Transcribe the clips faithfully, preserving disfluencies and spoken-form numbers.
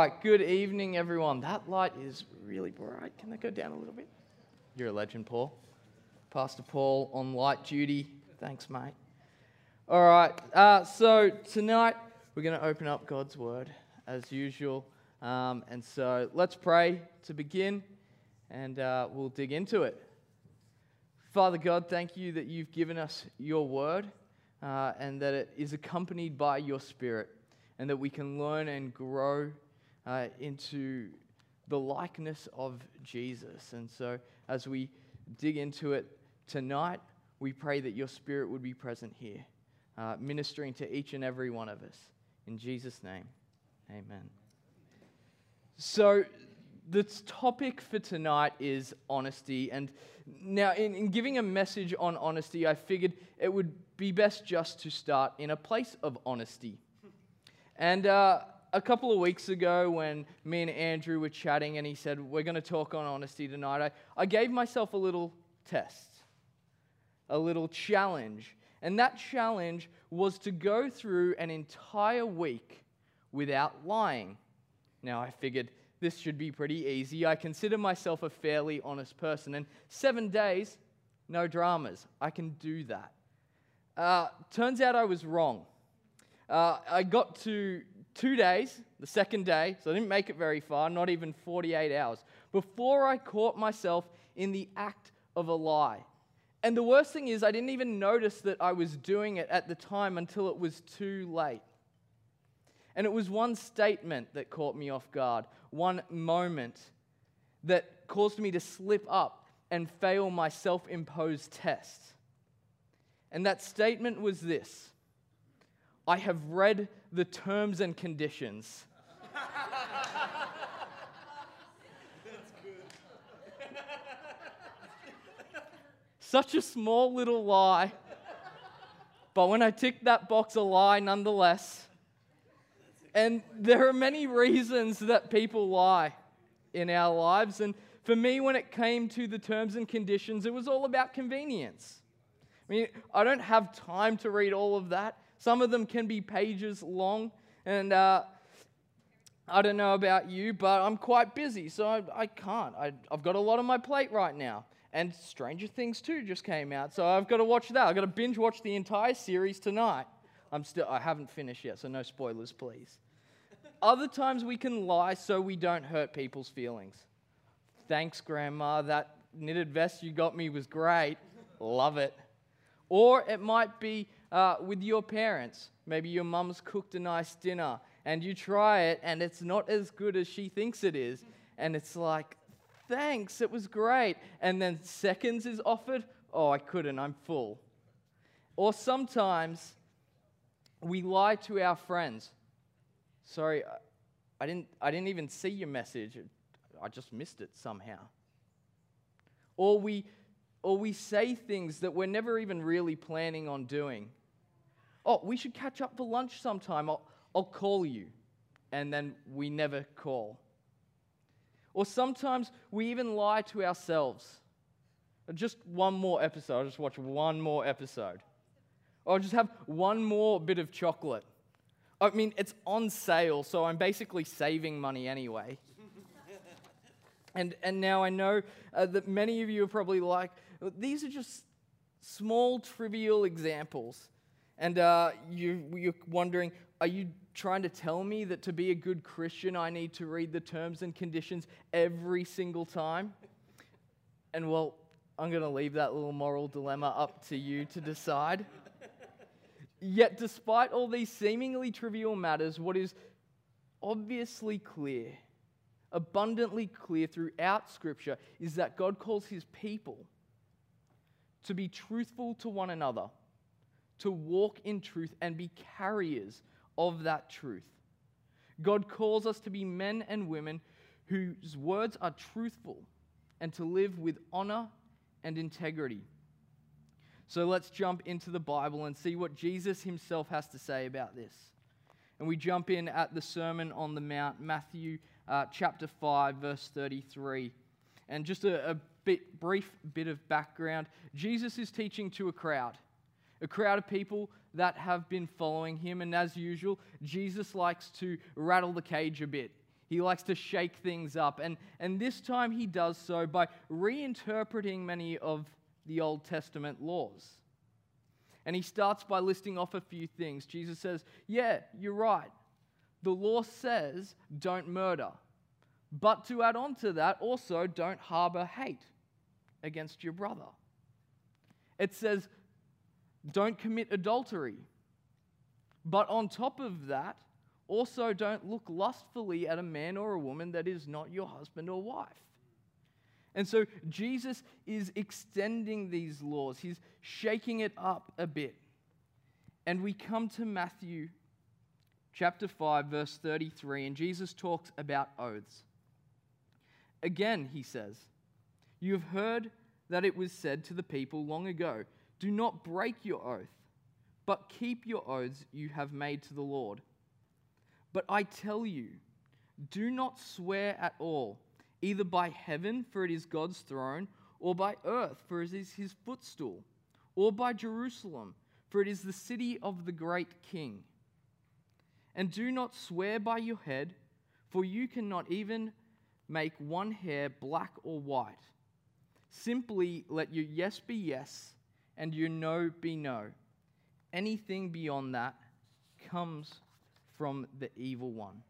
right, good evening, everyone. That light is really bright. Can that go down a little bit? You're a legend, Paul. Pastor Paul on light duty. Thanks, mate. All right, uh, so tonight we're going to open up God's Word as usual. Um, and so let's pray to begin, and uh, we'll dig into it. Father God, thank you that you've given us your Word uh, and that it is accompanied by your Spirit, and that we can learn and grow uh, into the likeness of Jesus. And so as we dig into it tonight, we pray that your Spirit would be present here, uh, ministering to each and every one of us. In Jesus' name, amen. So the topic for tonight is honesty. And now in, in giving a message on honesty, I figured it would be best just to start in a place of honesty. And uh, a couple of weeks ago when me and Andrew were chatting and he said, we're going to talk on honesty tonight, I, I gave myself a little test, a little challenge. And that challenge was to go through an entire week without lying. Now I figured this should be pretty easy. I consider myself a fairly honest person. And seven days, no dramas. I can do that. Uh, turns out I was wrong. Uh, I got to two days, the second day, so I didn't make it very far, not even forty-eight hours, before I caught myself in the act of a lie. And the worst thing is I didn't even notice that I was doing it at the time until it was too late. And it was one statement that caught me off guard, one moment that caused me to slip up and fail my self-imposed test. And that statement was this: I have read the terms and conditions. That's good. Such a small little lie, but when I ticked that box, a lie nonetheless. And there are many reasons that people lie in our lives, and for me, when it came to the terms and conditions, it was all about convenience. I mean, I don't have time to read all of that. Some of them can be pages long, and uh, I don't know about you, but I'm quite busy, so I, I can't. I, I've got a lot on my plate right now, and Stranger Things two just came out, so I've got to watch that. I've got to binge watch the entire series tonight. I'm still, I haven't finished yet, so no spoilers, please. Other times we can lie so we don't hurt people's feelings. Thanks, Grandma. That knitted vest you got me was great. Love it. Or it might be uh, with your parents. Maybe your mum's cooked a nice dinner and you try it and it's not as good as she thinks it is. And it's like, thanks, it was great. And then seconds is offered. Oh, I couldn't, I'm full. Or sometimes we lie to our friends. Sorry, I didn't, I didn't even see your message. I just missed it somehow. Or we Or we say things that we're never even really planning on doing. Oh, we should catch up for lunch sometime. I'll, I'll call you. And then we never call. Or sometimes we even lie to ourselves. Just one more episode. I'll just watch one more episode. Or I'll just have one more bit of chocolate. I mean, it's on sale, so I'm basically saving money anyway. And and now I know uh, that many of you are probably like, these are just small, trivial examples. And uh, you, you're wondering, are you trying to tell me that to be a good Christian, I need to read the terms and conditions every single time? And well, I'm going to leave that little moral dilemma up to you to decide. Yet despite all these seemingly trivial matters, what is obviously clear, abundantly clear throughout Scripture, is that God calls his people to be truthful to one another, to walk in truth and be carriers of that truth. God calls us to be men and women whose words are truthful and to live with honor and integrity. So let's jump into the Bible and see what Jesus himself has to say about this. And we jump in at the Sermon on the Mount, Matthew uh, chapter five, verse thirty-three. And just a, a bit, brief bit of background. Jesus is teaching to a crowd, a crowd of people that have been following him. And as usual, Jesus likes to rattle the cage a bit. He likes to shake things up. And, and this time he does so by reinterpreting many of the Old Testament laws. And he starts by listing off a few things. Jesus says, yeah, you're right. The law says don't murder. But to add on to that, also don't harbor hate against your brother. It says don't commit adultery. But on top of that, also don't look lustfully at a man or a woman that is not your husband or wife. And so Jesus is extending these laws. He's shaking it up a bit. And we come to Matthew chapter five, verse thirty-three, and Jesus talks about oaths. Again, he says, you have heard that it was said to the people long ago, do not break your oath, but keep your oaths you have made to the Lord. But I tell you, do not swear at all, either by heaven, for it is God's throne, or by earth, for it is his footstool, or by Jerusalem, for it is the city of the great king. And do not swear by your head, for you cannot even make one hair black or white. Simply let your yes be yes, and your no be no. Anything beyond that comes from the evil one.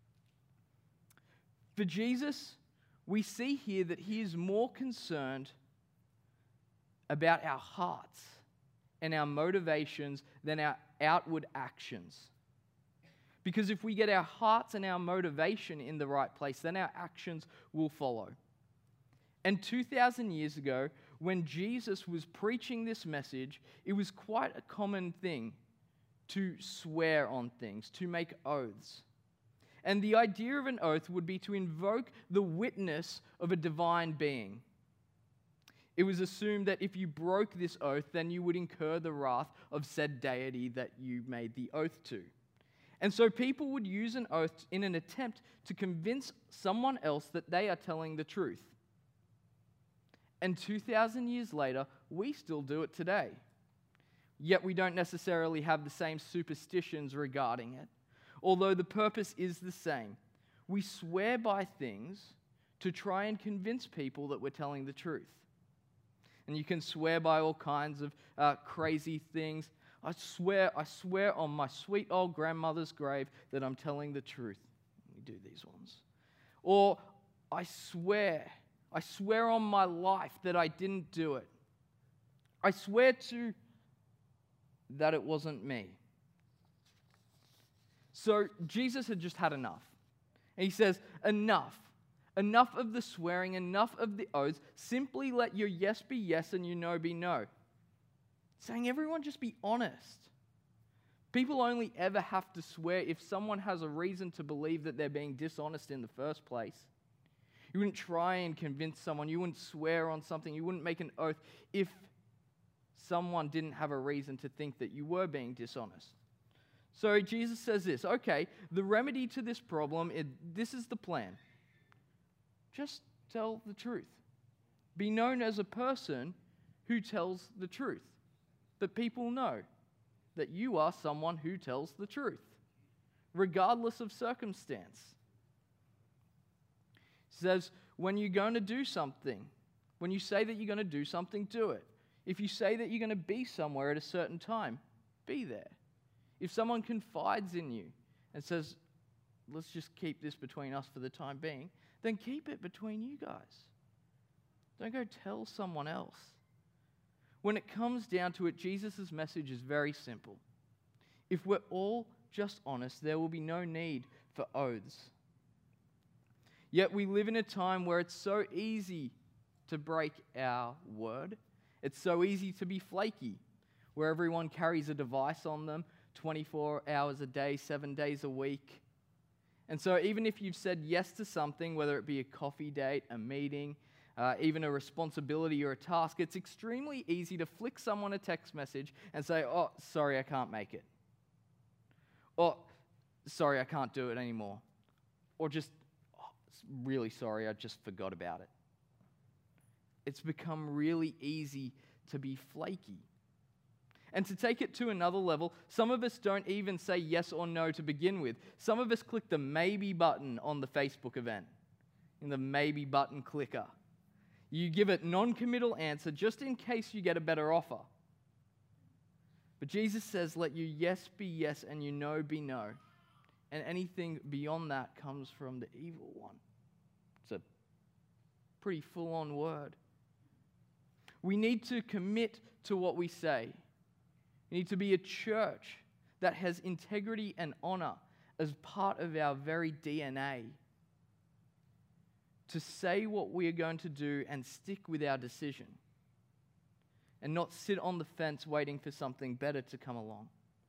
For Jesus, we see here that he is more concerned about our hearts and our motivations than our outward actions. Because if we get our hearts and our motivation in the right place, then our actions will follow. And two thousand years ago, when Jesus was preaching this message, it was quite a common thing to swear on things, to make oaths. And the idea of an oath would be to invoke the witness of a divine being. It was assumed that if you broke this oath, then you would incur the wrath of said deity that you made the oath to. And so people would use an oath in an attempt to convince someone else that they are telling the truth. And two thousand years later, we still do it today. Yet we don't necessarily have the same superstitions regarding it. Although the purpose is the same. We swear by things to try and convince people that we're telling the truth. And you can swear by all kinds of uh, crazy things. I swear, I swear on my sweet old grandmother's grave that I'm telling the truth. We do these ones. Or I swear, I swear on my life that I didn't do it. I swear to that it wasn't me. So Jesus had just had enough. And he says, enough. Enough of the swearing, enough of the oaths. Simply let your yes be yes and your no be no. Saying everyone just be honest. People only ever have to swear if someone has a reason to believe that they're being dishonest in the first place. You wouldn't try and convince someone. You wouldn't swear on something. You wouldn't make an oath if someone didn't have a reason to think that you were being dishonest. So Jesus says this, okay, the remedy to this problem, is, this is the plan. Just tell the truth. Be known as a person who tells the truth. That people know that you are someone who tells the truth, regardless of circumstance. It says, when you're going to do something, when you say that you're going to do something, do it. If you say that you're going to be somewhere at a certain time, be there. If someone confides in you and says, let's just keep this between us for the time being, then keep it between you guys. Don't go tell someone else. When it comes down to it, Jesus' message is very simple. If we're all just honest, there will be no need for oaths. Yet we live in a time where it's so easy to break our word. It's so easy to be flaky, where everyone carries a device on them twenty-four hours a day, seven days a week. And so even if you've said yes to something, whether it be a coffee date, a meeting, uh, even a responsibility or a task, it's extremely easy to flick someone a text message and say, oh, sorry, I can't make it. Or, sorry, I can't do it anymore. Or just, oh, really sorry, I just forgot about it. It's become really easy to be flaky. And to take it to another level, some of us don't even say yes or no to begin with. Some of us click the maybe button on the Facebook event, in the maybe button clicker. You give a non-committal answer just in case you get a better offer. But Jesus says, let your yes be yes and your no be no. And anything beyond that comes from the evil one. It's a pretty full-on word. We need to commit to what we say. We need to be a church that has integrity and honor as part of our very D N A. To say what we are going to do and stick with our decision. And not sit on the fence waiting for something better to come along.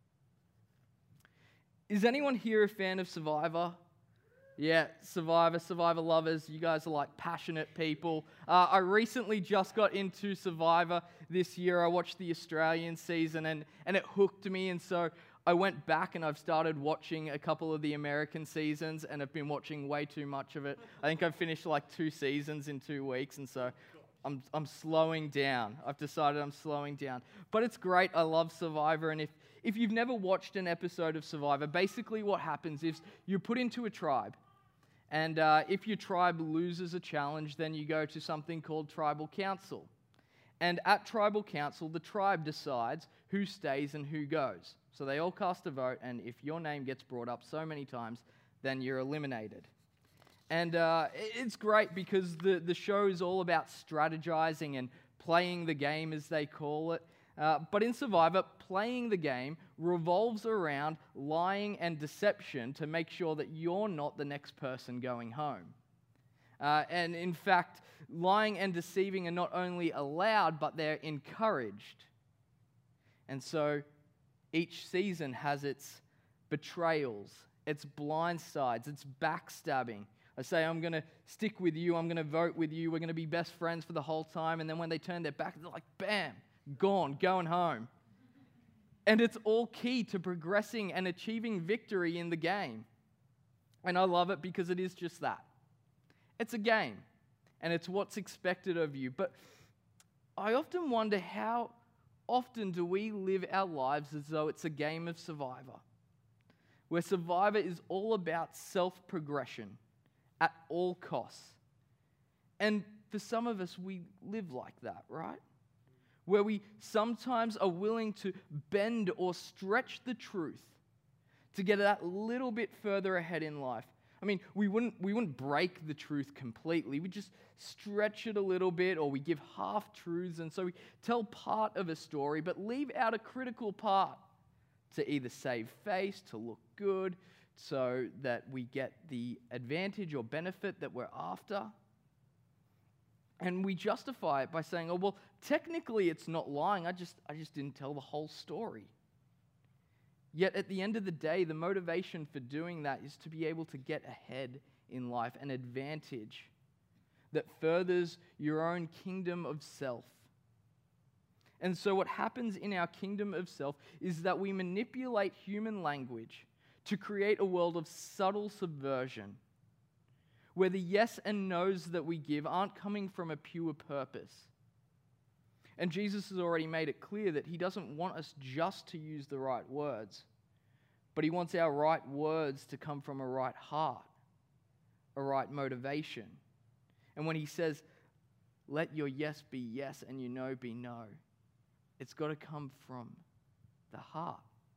Is anyone here a fan of Survivor? Yeah, Survivor, Survivor lovers, you guys are like passionate people. Uh, I recently just got into Survivor this year. I watched the Australian season and, and it hooked me, and so I went back and I've started watching a couple of the American seasons, and I've been watching way too much of it. I think I've finished like two seasons in two weeks, and so I'm I'm slowing down. I've decided I'm slowing down. But it's great. I love Survivor, and if, if you've never watched an episode of Survivor, basically what happens is you're put into a tribe. And uh, if your tribe loses a challenge, then you go to something called tribal council. And at tribal council, the tribe decides who stays and who goes. So they all cast a vote, and if your name gets brought up so many times, then you're eliminated. And uh, it's great because the, the show is all about strategizing and playing the game, as they call it. Uh, but in Survivor, playing the game revolves around lying and deception to make sure that you're not the next person going home. Uh, and in fact, lying and deceiving are not only allowed, but they're encouraged. And so each season has its betrayals, its blind sides, its backstabbing. I say, I'm going to stick with you, I'm going to vote with you, we're going to be best friends for the whole time, and then when they turn their back, they're like, bam, gone, going home. And it's all key to progressing and achieving victory in the game. And I love it because it is just that. It's a game, and it's what's expected of you. But I often wonder, how often do we live our lives as though it's a game of Survivor, where Survivor is all about self-progression at all costs? And for some of us, we live like that, right? Where we sometimes are willing to bend or stretch the truth to get that little bit further ahead in life. I mean, we wouldn't we wouldn't break the truth completely. We just stretch it a little bit, or we give half-truths, and so we tell part of a story, but leave out a critical part to either save face, to look good, so that we get the advantage or benefit that we're after. And we justify it by saying, oh, well, technically it's not lying. I just, I just didn't tell the whole story. Yet at the end of the day, the motivation for doing that is to be able to get ahead in life, an advantage that furthers your own kingdom of self. And so what happens in our kingdom of self is that we manipulate human language to create a world of subtle subversion, where the yes and no's that we give aren't coming from a pure purpose. And Jesus has already made it clear that he doesn't want us just to use the right words, but he wants our right words to come from a right heart, a right motivation. And when he says, let your yes be yes and your no be no, it's got to come from the heart.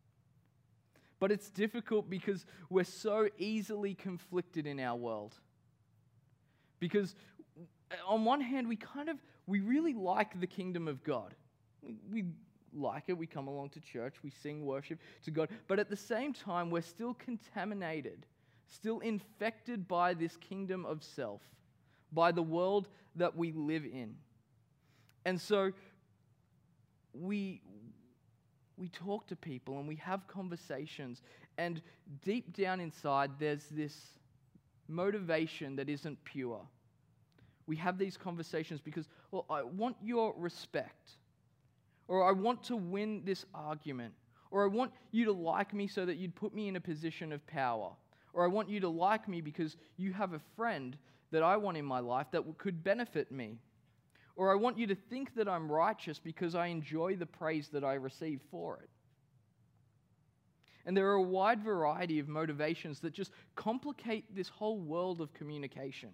But it's difficult because we're so easily conflicted in our world. Because on one hand, we kind of, we really like the kingdom of God. We, we like it, we come along to church, we sing worship to God, but at the same time, we're still contaminated, still infected by this kingdom of self, by the world that we live in. And so we, we talk to people and we have conversations, and deep down inside, there's this motivation that isn't pure. We have these conversations because, well, I want your respect, or I want to win this argument, or I want you to like me so that you'd put me in a position of power, or I want you to like me because you have a friend that I want in my life that could benefit me, Or I want you to think that I'm righteous because I enjoy the praise that I receive for it. And there are a wide variety of motivations that just complicate this whole world of communication.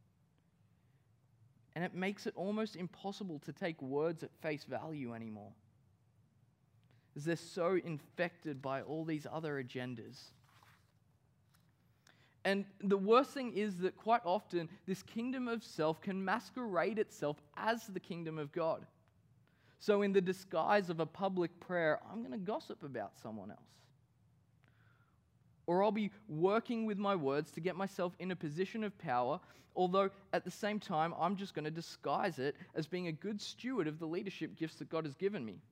And it makes it almost impossible to take words at face value anymore, as they're so infected by all these other agendas. And the worst thing is that quite often this kingdom of self can masquerade itself as the kingdom of God. So in the disguise of a public prayer, I'm going to gossip about someone else. Or I'll be working with my words to get myself in a position of power, although at the same time, I'm just going to disguise it as being a good steward of the leadership gifts that God has given me.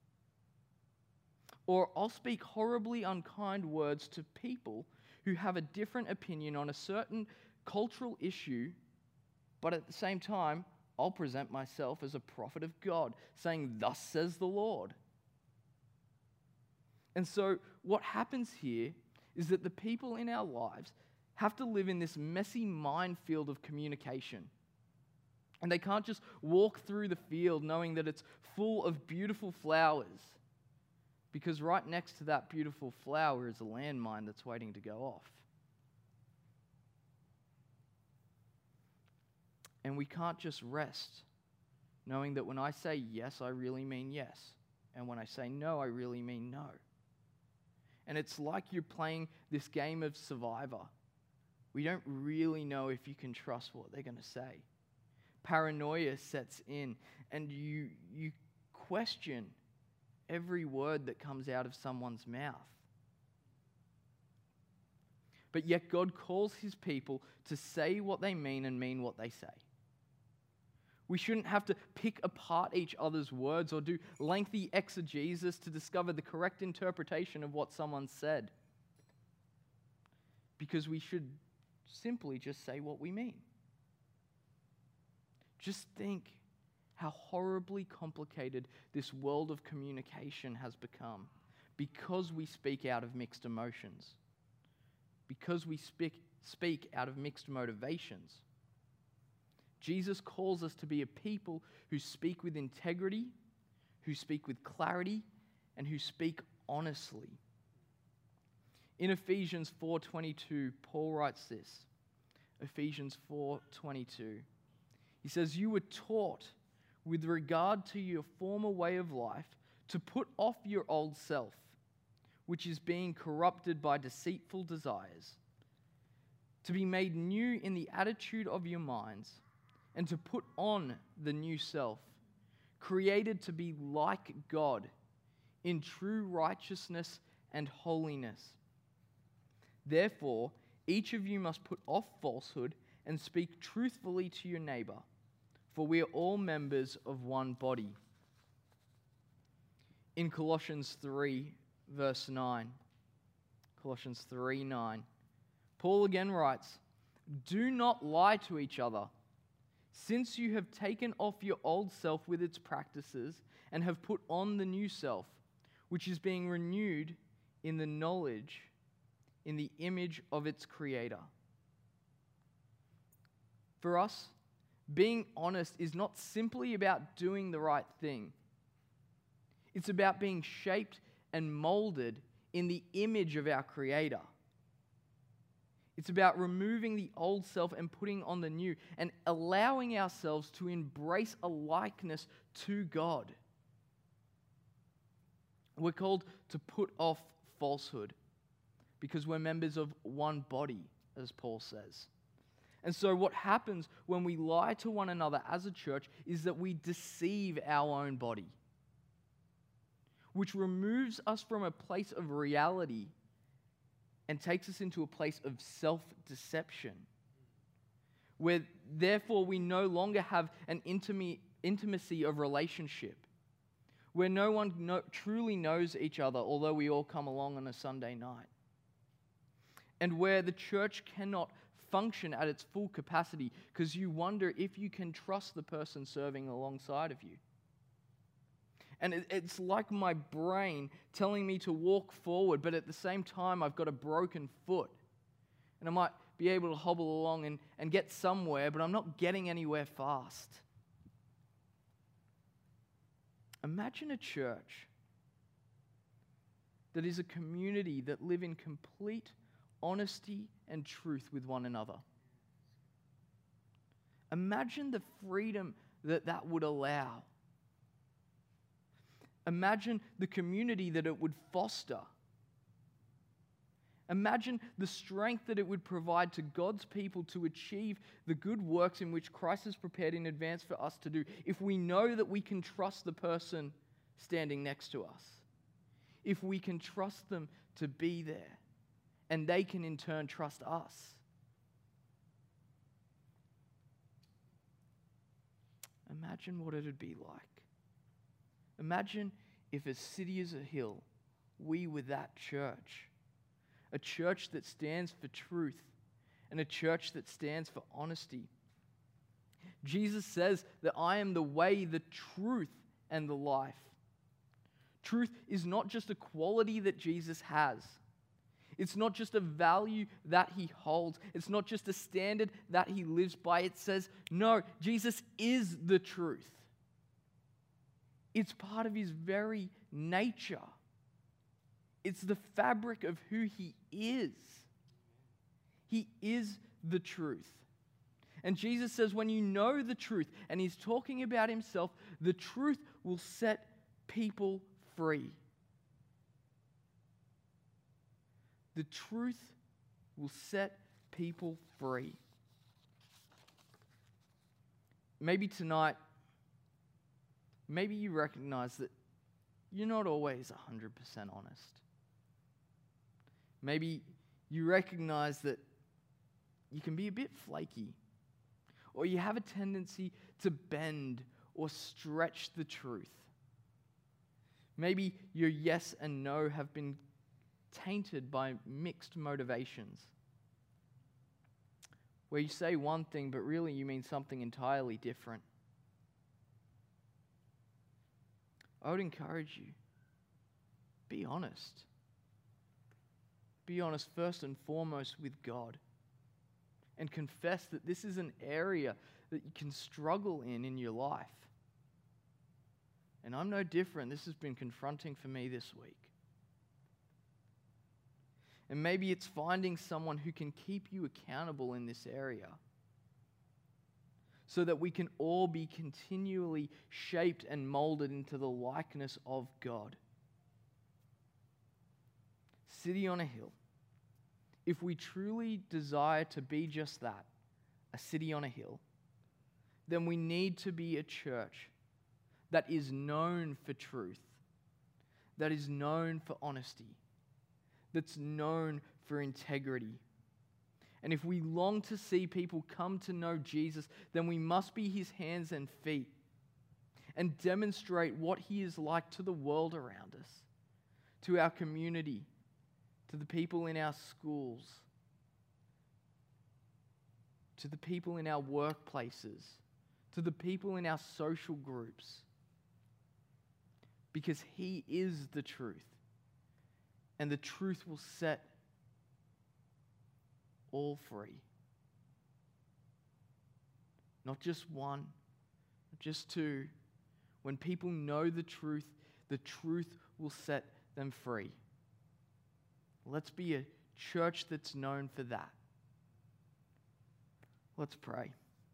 Or I'll speak horribly unkind words to people who have a different opinion on a certain cultural issue, but at the same time, I'll present myself as a prophet of God, saying, "Thus says the Lord." And so what happens here is that the people in our lives have to live in this messy minefield of communication. And they can't just walk through the field knowing that it's full of beautiful flowers, because right next to that beautiful flower is a landmine that's waiting to go off. And we can't just rest knowing that when I say yes, I really mean yes. And when I say no, I really mean no. And it's like you're playing this game of Survivor. We don't really know if you can trust what they're going to say. Paranoia sets in, and you you question every word that comes out of someone's mouth. But yet God calls his people to say what they mean and mean what they say. We shouldn't have to pick apart each other's words or do lengthy exegesis to discover the correct interpretation of what someone said. Because we should simply just say what we mean. Just think how horribly complicated this world of communication has become because we speak out of mixed emotions, because we speak, speak out of mixed motivations. Jesus calls us to be a people who speak with integrity, who speak with clarity, and who speak honestly. In Ephesians four twenty-two, Paul writes this. Ephesians four twenty-two. He says, "You were taught with regard to your former way of life to put off your old self, which is being corrupted by deceitful desires, to be made new in the attitude of your minds, and to put on the new self, created to be like God in true righteousness and holiness. Therefore, each of you must put off falsehood and speak truthfully to your neighbor, for we are all members of one body." In Colossians three, verse nine, Colossians three nine, Paul again writes, "Do not lie to each other, since you have taken off your old self with its practices and have put on the new self, which is being renewed in the knowledge, in the image of its creator." For us, being honest is not simply about doing the right thing. It's about being shaped and molded in the image of our Creator. It's about removing the old self and putting on the new, and allowing ourselves to embrace a likeness to God. We're called to put off falsehood because we're members of one body, as Paul says. And so what happens when we lie to one another as a church is that we deceive our own body, which removes us from a place of reality and takes us into a place of self-deception, where therefore we no longer have an intimate intimacy of relationship, where no one no, truly knows each other, although we all come along on a Sunday night, and where the church cannot function at its full capacity because you wonder if you can trust the person serving alongside of you. And it, it's like my brain telling me to walk forward, but at the same time I've got a broken foot. And I might be able to hobble along and, and get somewhere, but I'm not getting anywhere fast. Imagine a church that is a community that live in complete honesty and truth with one another. Imagine the freedom that that would allow. Imagine the community that it would foster. Imagine the strength that it would provide to God's people to achieve the good works in which Christ has prepared in advance for us to do, if we know that we can trust the person standing next to us. If we can trust them to be there, and they can in turn trust us. Imagine what it would be like. Imagine if as City as a Hill, we were that church. A church that stands for truth and a church that stands for honesty. Jesus says that I am the way, the truth, and the life. Truth is not just a quality that Jesus has. It's not just a value that he holds. It's not just a standard that he lives by. It says, no, Jesus is the truth. It's part of his very nature. It's the fabric of who he is. He is the truth. And Jesus says, when you know the truth, and he's talking about himself, the truth will set people free. The truth will set people free. Maybe tonight, maybe you recognize that you're not always one hundred percent honest. Maybe you recognize that you can be a bit flaky, or you have a tendency to bend or stretch the truth. Maybe your yes and no have been tainted by mixed motivations, where you say one thing, but really you mean something entirely different. I would encourage you, be honest. Be honest first and foremost with God, and confess that this is an area that you can struggle in in your life. And I'm no different. This has been confronting for me this week. And maybe it's finding someone who can keep you accountable in this area, so that we can all be continually shaped and molded into the likeness of God. City on a hill. If we truly desire to be just that, a city on a hill, then we need to be a church that is known for truth, that is known for honesty, that's known for integrity. And if we long to see people come to know Jesus, then we must be his hands and feet and demonstrate what he is like to the world around us, to our community, to the people in our schools, to the people in our workplaces, to the people in our social groups. Because he is the truth. And the truth will set all free. Not just one, not just two. When people know the truth, the truth will set them free. Let's be a church that's known for that. Let's pray.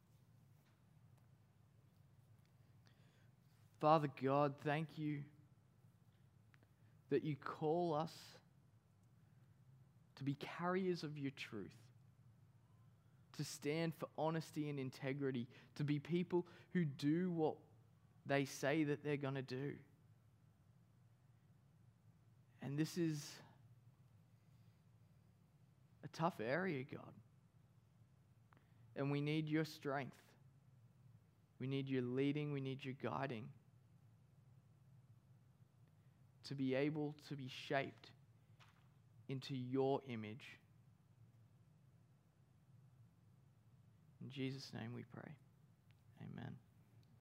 Father God, thank you that you call us to be carriers of your truth, to stand for honesty and integrity, to be people who do what they say that they're going to do. And this is a tough area, God. And we need your strength. We need your leading. We need your guiding to be able to be shaped into your image. In Jesus' name we pray. Amen.